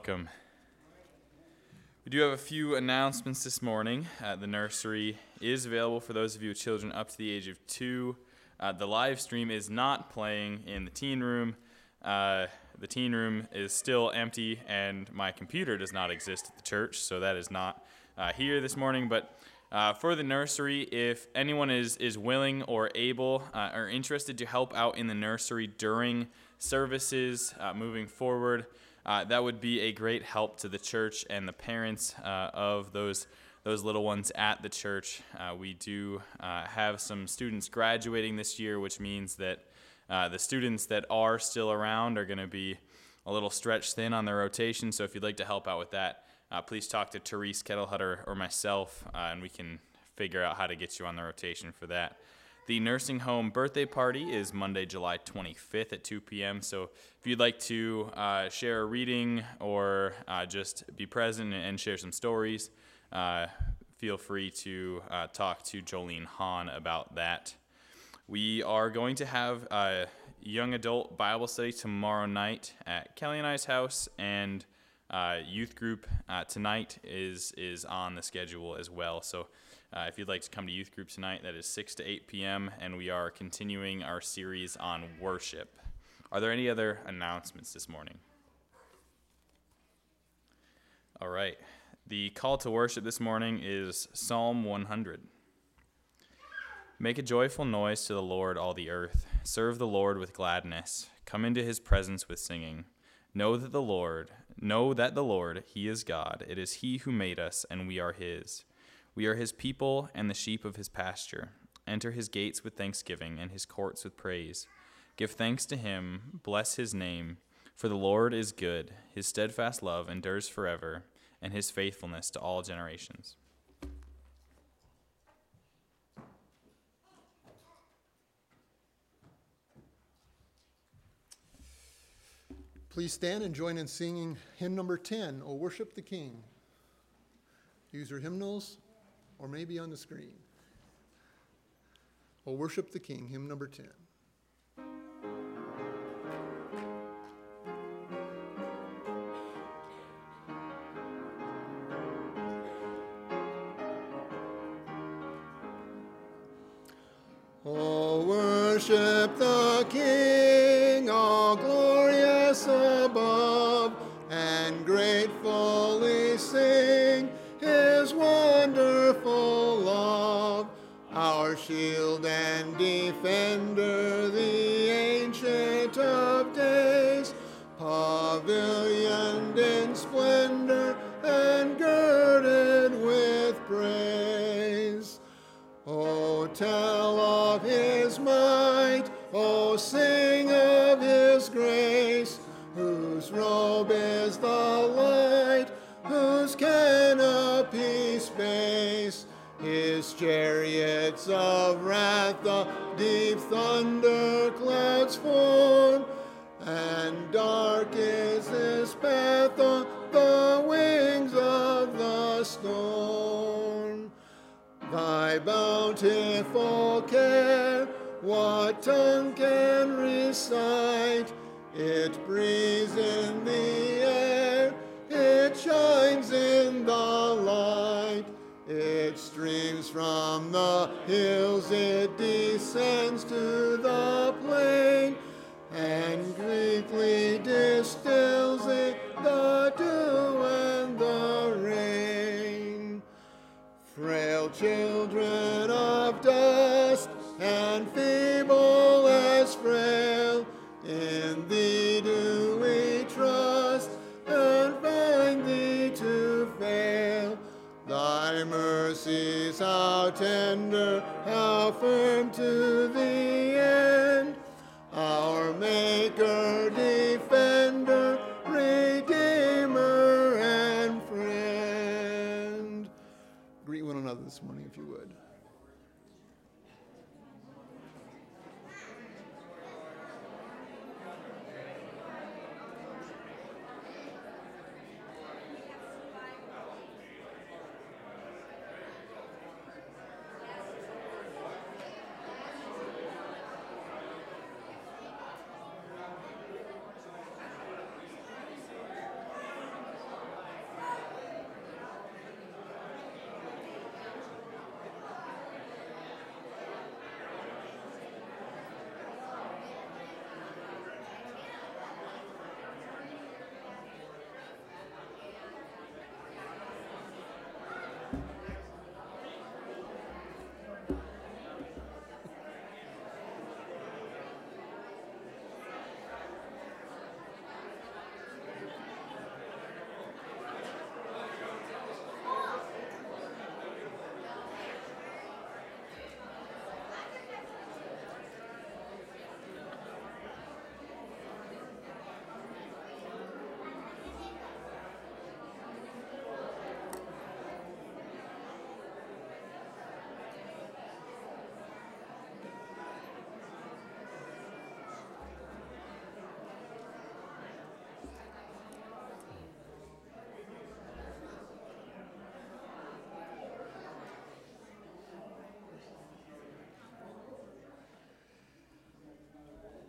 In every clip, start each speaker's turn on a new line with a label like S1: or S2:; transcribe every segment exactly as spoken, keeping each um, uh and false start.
S1: Welcome. We do have a few announcements this morning. Uh, the nursery is available for those of you with children up to the age of two. Uh, the live stream is not playing in the teen room. Uh, the teen room is still empty, and my computer does not exist at the church, so that is not uh, here this morning. But uh, for the nursery, if anyone is, is willing or able uh, or interested to help out in the nursery during services uh, moving forward, Uh, that would be a great help to the church and the parents uh, of those those little ones at the church. Uh, we do uh, have some students graduating this year, which means that uh, the students that are still around are going to be a little stretched thin on their rotation. So if you'd like to help out with that, uh, please talk to Therese Kettlehutter or myself, uh, and we can figure out how to get you on the rotation for that. The nursing home birthday party is Monday, July twenty-fifth at two p.m. So if you'd like to uh, share a reading or uh, just be present and share some stories, uh, feel free to uh, talk to Jolene Hahn about that. We are going to have a young adult Bible study tomorrow night at Kelly and I's house, and uh, youth group uh, tonight is is on the schedule as well. So Uh, if you'd like to come to youth group tonight, that is six to eight p.m., and we are continuing our series on worship. Are there any other announcements this morning? All right. The call to worship this morning is Psalm one hundred. Make a joyful noise to the Lord, all the earth. Serve the Lord with gladness. Come into his presence with singing. Know that the Lord, know that the Lord, he is God. It is he who made us, and we are his. We are his people and the sheep of his pasture. Enter his gates with thanksgiving and his courts with praise. Give thanks to him, bless his name, for the Lord is good. His steadfast love endures forever, and his faithfulness to all generations.
S2: Please stand and join in singing hymn number ten, O Worship the King. Use your hymnals, or maybe on the screen. O Worship the King, hymn number ten. O worship the King, all glorious above, and gratefully sing his wonderful love, our shield and defender, the ancient of days, pavilioned in splendor and girded with praise. Oh, tell of his might, oh, sing of his grace, whose robe is the light, whose canopy space, his chariots of wrath the deep thunder clouds form, and dark is his path on the wings of the storm. Thy bountiful care, what tongue can recite? It breathes in the air, it shines in the light, it streams from the hills, it descends to the plain, and greatly distills it the dew and the rain. Frail children of dust, and feeble as frail, in thee do we trust, and find thee to fail. Thy mercies, how tender, how firm to the end, our Maker, Defender, Redeemer, and Friend. Greet one another this morning, if you would.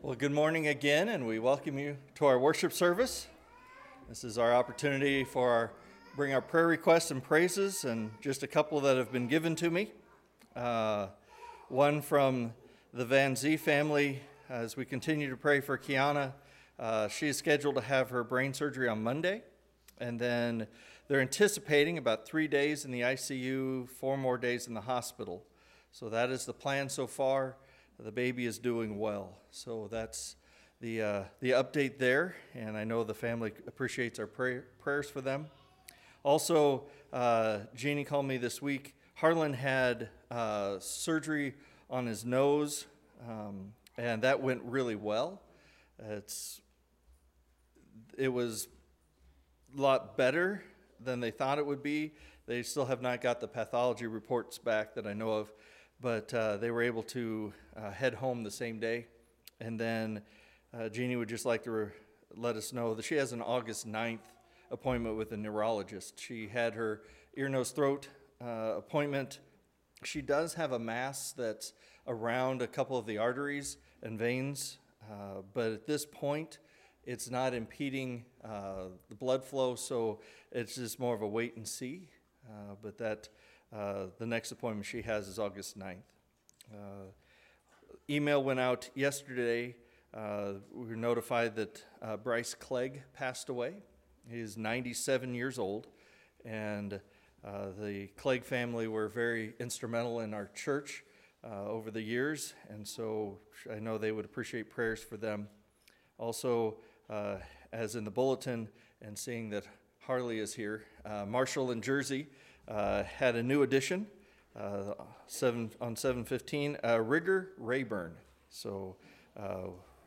S3: Well, good morning again, and we welcome you to our worship service. This is our opportunity for our bring our prayer requests and praises, and just a couple that have been given to me. Uh, one from the Van Zee family, as we continue to pray for Kiana. Uh, she is scheduled to have her brain surgery on Monday, and then they're anticipating about three days in the I C U, four more days in the hospital. So that is the plan so far. The baby is doing well. So that's the uh, the update there, and I know the family appreciates our pray- prayers for them. Also, uh, Jeannie called me this week. Harlan had uh, surgery on his nose, um, and that went really well. It's it was a lot better than they thought it would be. They still have not got the pathology reports back that I know of, but uh, they were able to uh, head home the same day. And then uh, Jeannie would just like to re- let us know that she has an August ninth appointment with a neurologist. She had her ear, nose, throat uh, appointment. She does have a mass that's around a couple of the arteries and veins, uh, but at this point, it's not impeding uh, the blood flow, so it's just more of a wait and see. Uh, but that uh, the next appointment she has is August ninth. Uh, email went out yesterday. Uh, we were notified that uh, Bryce Clegg passed away. He's ninety-seven years old, and uh, the Clegg family were very instrumental in our church uh, over the years, and so I know they would appreciate prayers for them. Also, uh, as in the bulletin, and seeing that Harley is here, uh, Marshall in Jersey uh, had a new addition uh, seven, on seven fifteen, uh, Rigger Rayburn. So uh,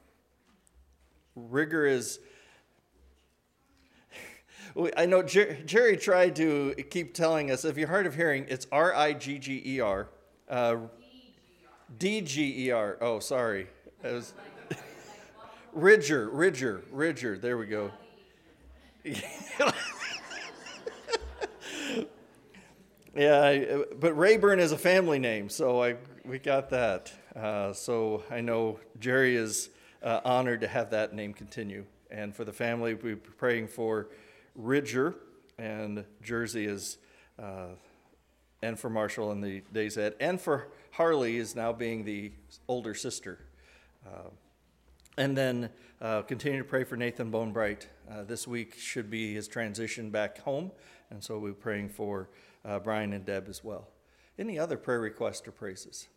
S3: Rigger is, I know Jer- Jerry tried to keep telling us, if you're hard of hearing, it's R I G G E R. Uh, D G E R. Oh, sorry. It was Ridger, Ridger, Ridger. There we go. Yeah, I, but Rayburn is a family name, so I we got that. Uh, so I know Jerry is uh, honored to have that name continue. And for the family, we're praying for Ridger, and Jersey is, uh, and for Marshall in the days ahead, and for Harley is now being the older sister. Uh, and then uh, continue to pray for Nathan Bonebright. Uh, this week should be his transition back home, and so we're praying for uh, Brian and Deb as well. Any other prayer requests or praises?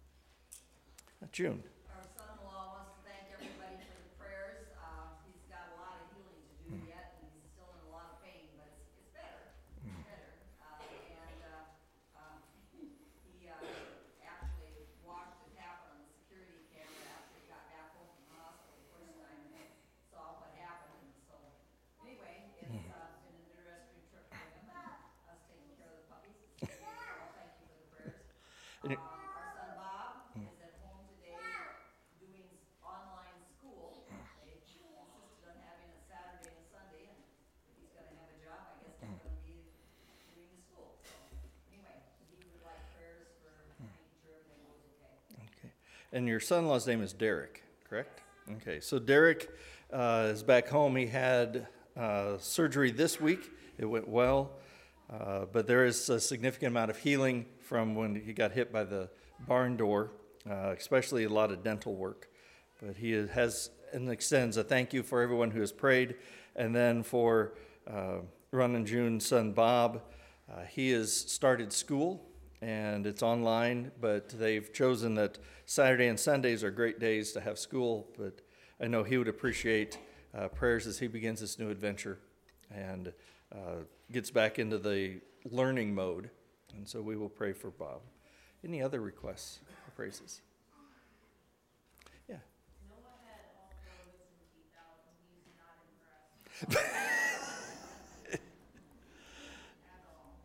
S3: Uh, June.
S4: Our son-in-law wants to thank everybody for the prayers. Uh, he's got a lot of healing to do yet, and he's still in a lot of pain, but it's, it's better. It's better. Uh, and uh, uh, he uh, actually watched it happen on the security camera after he got back home from the hospital the first time and saw what happened. And so, anyway, it's uh, been an interesting trip for him. Us taking care of the puppies. So, thank you for the prayers.
S3: And it-
S4: Uh, our son Bob is at home today doing s- online school. They insisted on having a Saturday and a Sunday, and if he's gonna have a job, I guess he's gonna be doing the school. So, anyway, he would like prayers for making sure everything goes okay.
S3: Okay. And your son-in-law's name is Derek, correct? Okay. So Derek uh, is back home. He had uh, surgery this week. It went well, uh, but there is a significant amount of healing from when he got hit by the barn door, uh, especially a lot of dental work. But he has and extends a thank you for everyone who has prayed, and then for uh, Ron and June's son Bob. Uh, he has started school, and it's online, but they've chosen that Saturday and Sundays are great days to have school. But I know he would appreciate uh, prayers as he begins this new adventure and uh, gets back into the learning mode. And so we will pray for Bob. Any other requests or praises? Yeah.
S4: Noah had all four wisdom teeth out, and he's not impressed. At all.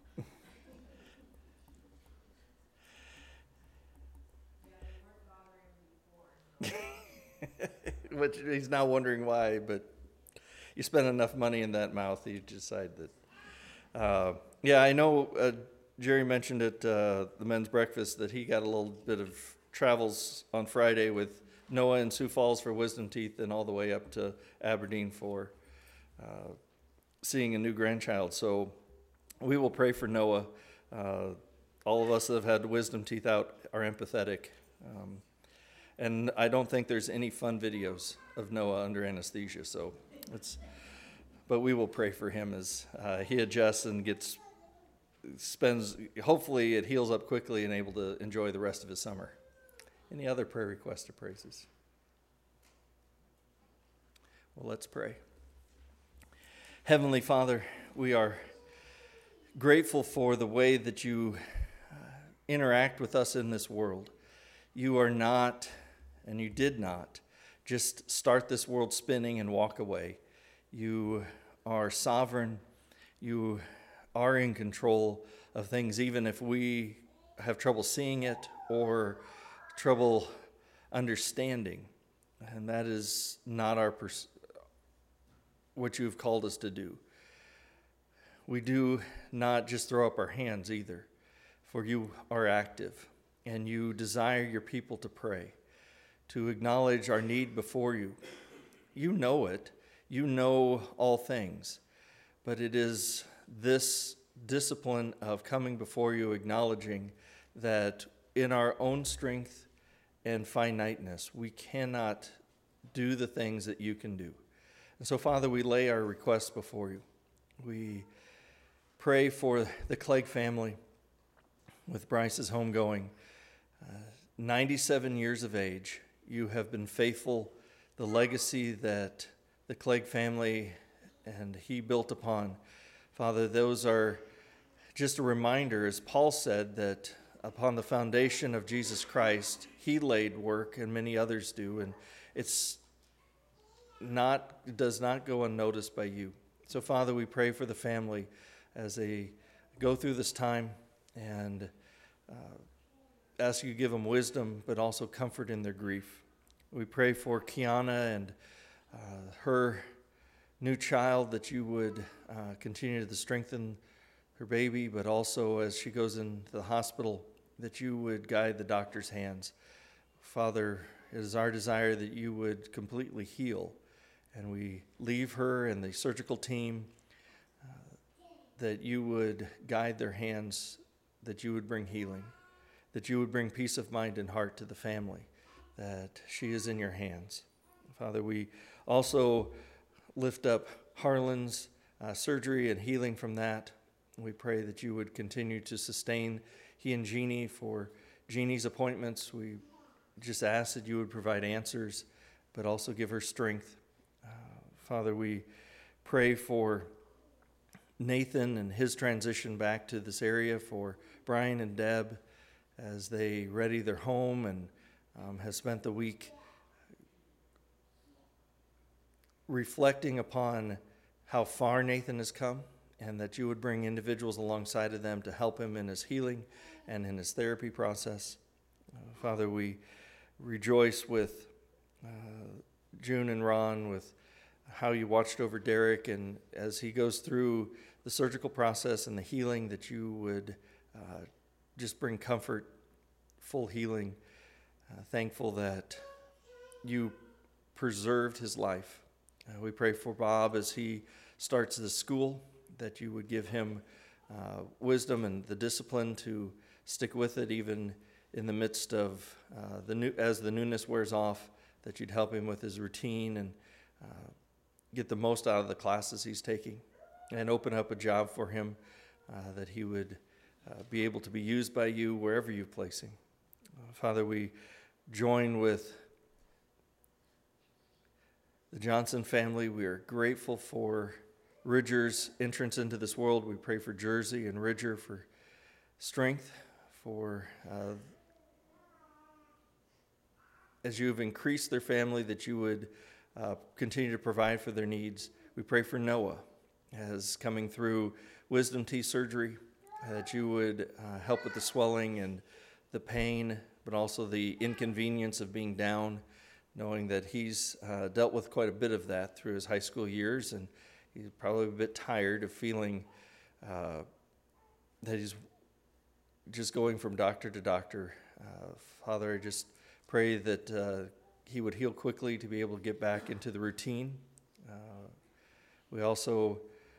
S4: Yeah, they weren't bothering him before.
S3: Which he's now wondering why, but you spend enough money in that mouth, you decide that. Uh, yeah, I know uh, Jerry mentioned at uh, the men's breakfast that he got a little bit of travels on Friday with Noah in Sioux Falls for wisdom teeth, and all the way up to Aberdeen for uh, seeing a new grandchild. So we will pray for Noah. Uh, all of us that have had wisdom teeth out are empathetic. Um, and I don't think there's any fun videos of Noah under anesthesia. So it's, but we will pray for him as uh, he adjusts and gets, spends, hopefully it heals up quickly and able to enjoy the rest of his summer. Any other prayer requests or praises? Well, let's pray. Heavenly Father, we are grateful for the way that you uh, interact with us in this world. You are not, and you did not, just start this world spinning and walk away. You are sovereign. You are in control of things, even if we have trouble seeing it or trouble understanding. And that is not our pers- what you have called us to do. We do not just throw up our hands either, for you are active and you desire your people to pray, to acknowledge our need before you. You know it. You know all things, but it is this discipline of coming before you, acknowledging that in our own strength and finiteness, we cannot do the things that you can do. And so, Father, we lay our requests before you. We pray for the Clegg family with Bryce's homegoing. Uh, ninety-seven years of age, you have been faithful. The legacy that the Clegg family and he built upon, Father, those are just a reminder, as Paul said, that upon the foundation of Jesus Christ, he laid work and many others do, and it's not, it does not go unnoticed by you. So, Father, we pray for the family as they go through this time and uh, ask you to give them wisdom, but also comfort in their grief. We pray for Kiana and uh, her new child, that you would uh, continue to strengthen her baby, but also as she goes into the hospital, that you would guide the doctor's hands. Father, it is our desire that you would completely heal, and we leave her and the surgical team, uh, that you would guide their hands, that you would bring healing, that you would bring peace of mind and heart to the family, that she is in your hands. Father, we also lift up Harlan's uh, surgery and healing from that. We pray that you would continue to sustain he and Jeannie for Jeannie's appointments. We just ask that you would provide answers, but also give her strength. Uh, Father, we pray for Nathan and his transition back to this area, for Brian and Deb as they ready their home and um, have spent the week reflecting upon how far Nathan has come, and that you would bring individuals alongside of them to help him in his healing and in his therapy process. Uh, Father, we rejoice with uh, June and Ron, with how you watched over Derek, and as he goes through the surgical process and the healing, that you would uh, just bring comfort, full healing. Uh, thankful that you preserved his life. Uh, we pray for Bob as he starts the school, that you would give him uh, wisdom and the discipline to stick with it, even in the midst of uh, the new, as the newness wears off, that you'd help him with his routine and uh, get the most out of the classes he's taking, and open up a job for him, uh, that he would uh, be able to be used by you wherever you place him. Uh, Father, we join with the Johnson family. We are grateful for Ridger's entrance into this world. We pray for Jersey and Ridger for strength, for uh, as you have increased their family, that you would uh, continue to provide for their needs. We pray for Noah as coming through wisdom teeth surgery, that you would uh, help with the swelling and the pain, but also the inconvenience of being down, knowing that he's uh, dealt with quite a bit of that through his high school years, and he's probably a bit tired of feeling uh, that he's just going from doctor to doctor. Uh, Father, I just pray that uh, he would heal quickly to be able to get back into the routine. Uh, we also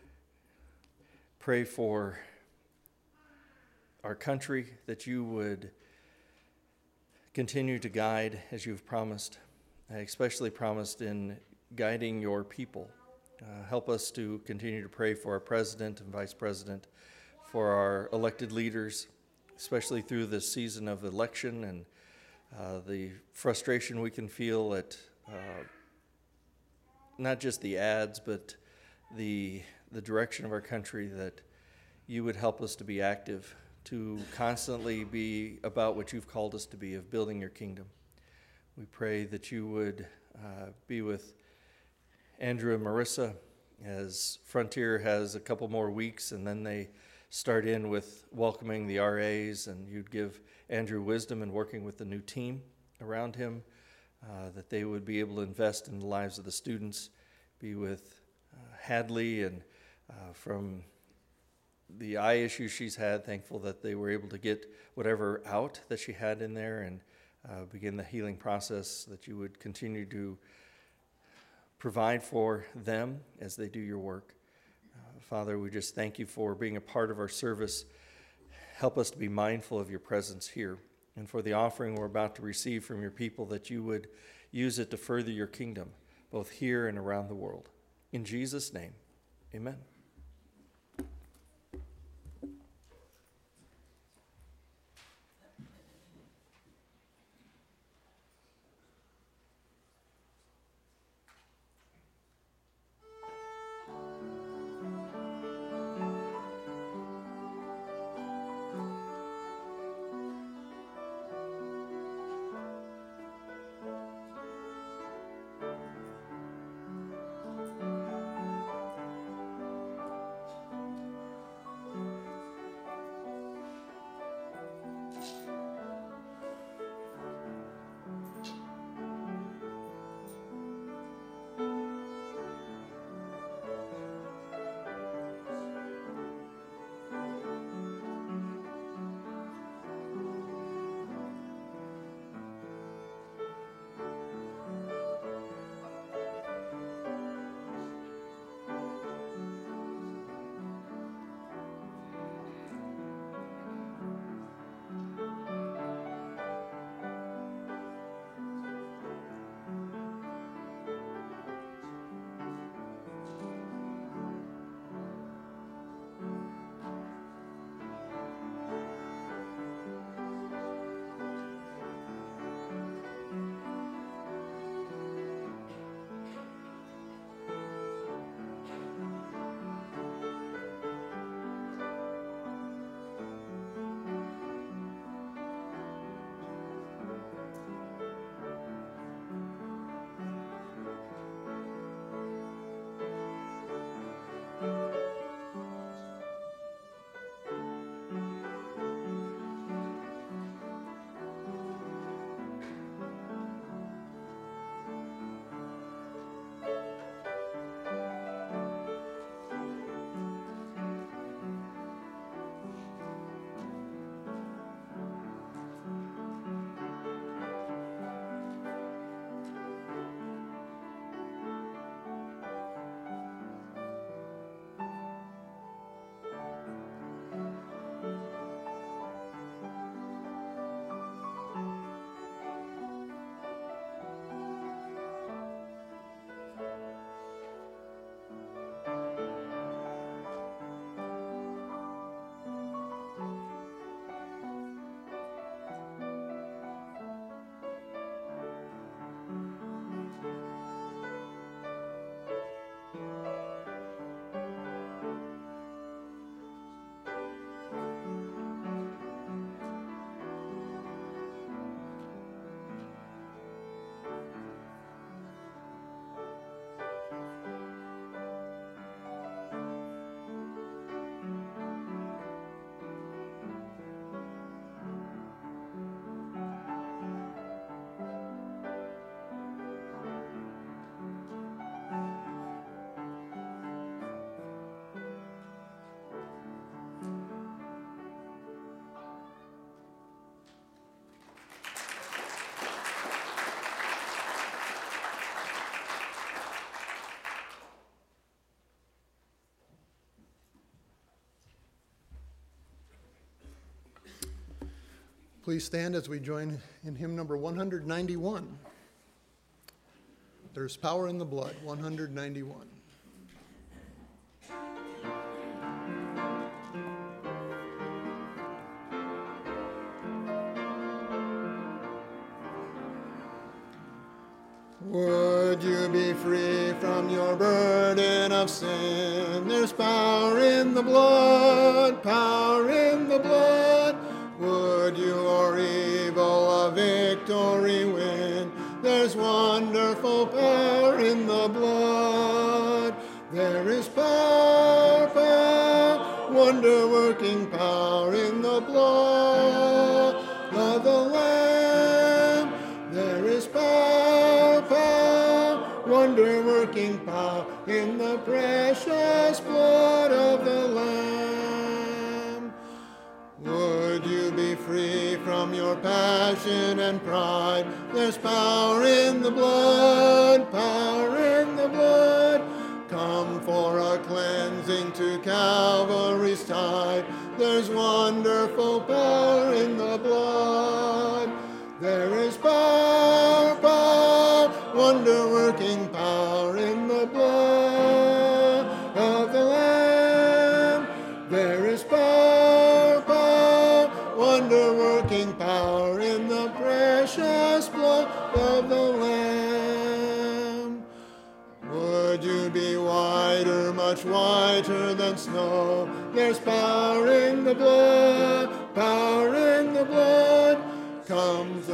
S3: pray for our country, that you would continue to guide as you've promised, especially promised in guiding your people. Uh, help us to continue to pray for our president and vice president, for our elected leaders, especially through this season of election and uh, the frustration we can feel at uh, not just the ads, but the the direction of our country, that you would help us to be active, to constantly be about what you've called us to be, of building your kingdom. We pray that you would uh, be with Andrew and Marissa, as Frontier has a couple more weeks, and then they start in with welcoming the R As, and you'd give Andrew wisdom in working with the new team around him, uh, that they would be able to invest in the lives of the students, be with uh, Hadley, and uh, from the eye issues she's had, thankful that they were able to get whatever out that she had in there and uh, begin the healing process, that you would continue to provide for them as they do your work. Uh, Father, we just thank you for being a part of our service. Help us to be mindful of your presence here, and for the offering we're about to receive from your people, that you would use it to further your kingdom, both here and around the world. In Jesus' name, amen.
S2: please stand as we join in hymn number one hundred ninety-one. There's Power in the Blood, one hundred ninety-one. Would you be free from your burden of sin? There's power in the blood, power in the blood. Would you o'er evil a victory win? There's wonderful power in the blood. There is power, power, wonder-working power in the blood of the Lamb. There is power, power, wonder-working power in the precious blood of the Lamb. Would you be free from your passion and pride? There's power in the blood, power in the blood. Come for a cleansing to Calvary's tide. There's wonderful power in the blood. There is power, power, wonder-working power in the blood of the Lamb. There is power, power, wonder-working power in the precious blood of the Lamb. Would you be whiter, much whiter than snow? There's power in the blood, power in the blood. Comes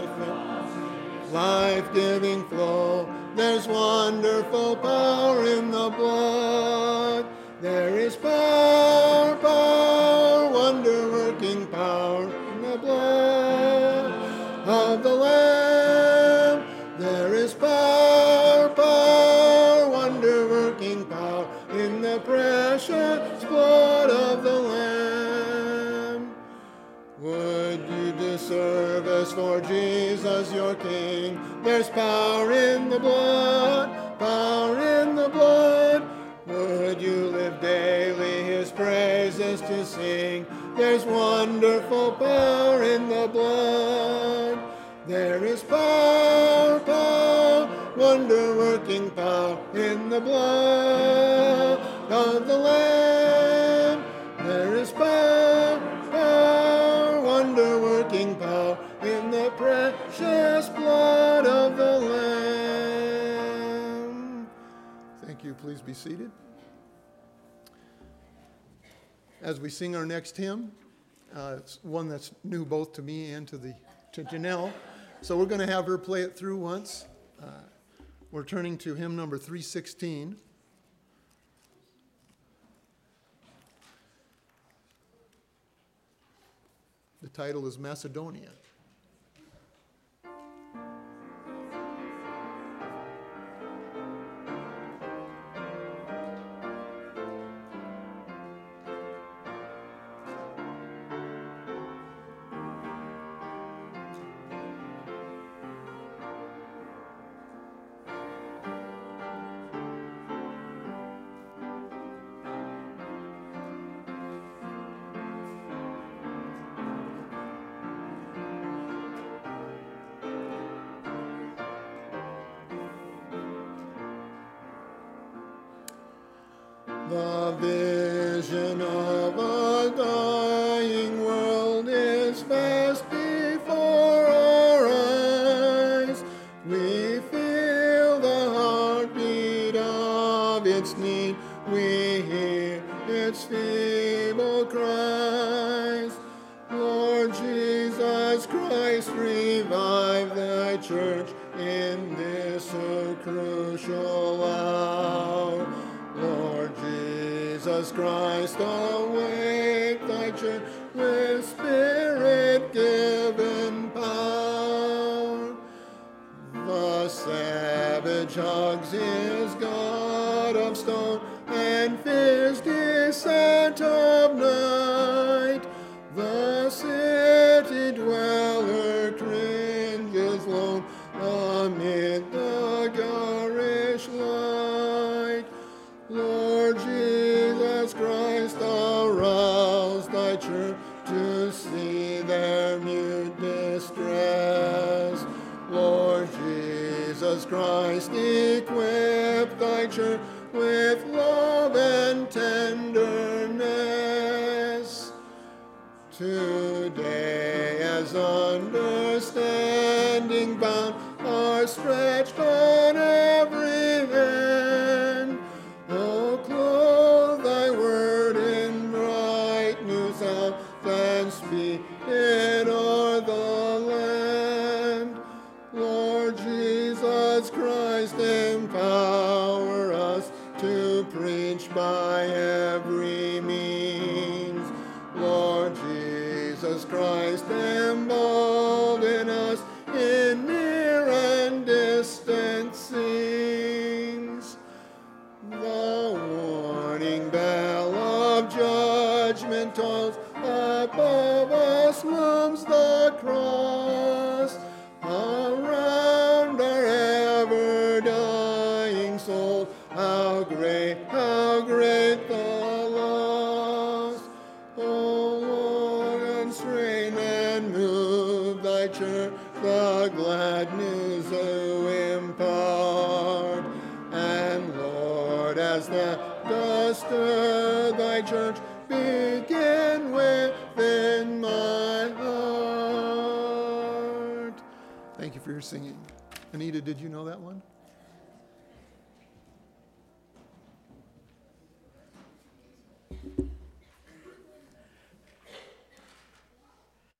S2: a life-giving flow. There's wonderful power in the blood. There is power, power, wonder-working power in the blood of the Lamb. There is power, power, wonder-working power in the precious blood of the Lamb. Would you do service for Jesus your King? There's power in the blood, power in the blood. Would you live daily his praises to sing? There's wonderful power in the blood. There is power, power, wonder-working power in the blood of the Lamb. There is power, power, wonder-working power in the precious blood of the Lamb. Thank you. Please be seated. As we sing our next hymn, uh, it's one that's new both to me and to the to Janelle. So we're going to have her play it through once. Uh, we're turning to hymn number three sixteen. The title is Macedonia. The vision of a dying world is fast before our eyes. We feel the heartbeat of its need. We hear its feeble cries. Lord Jesus Christ, revive thy church in this so crucial hour. Lord Jesus Christ, awake thy church with Spirit-given power. The savage hugs his God of stone and fierce descent of night. The city dweller cringes lone amid the garish light. Lord Jesus Christ, arouse thy church to see their mute Christ, equip thy church with love and tenderness. Today, as understanding bound are stretched on every hand, oh, clothe thy word in bright new sound, and speak it o'er the land. Lord Jesus Christ, empower us to preach by every means. Lord Jesus Christ, embolden us in near and distant scenes. The warning bell of judgment tolls, above us looms the cross. Around our ever-dying soul, how great, how great the loss. O Lord, constrain and move thy church, the glad news to impart. And Lord, as thou dost stir thy church, begin within my heart. Thank you for your singing. Anita, did you know that one?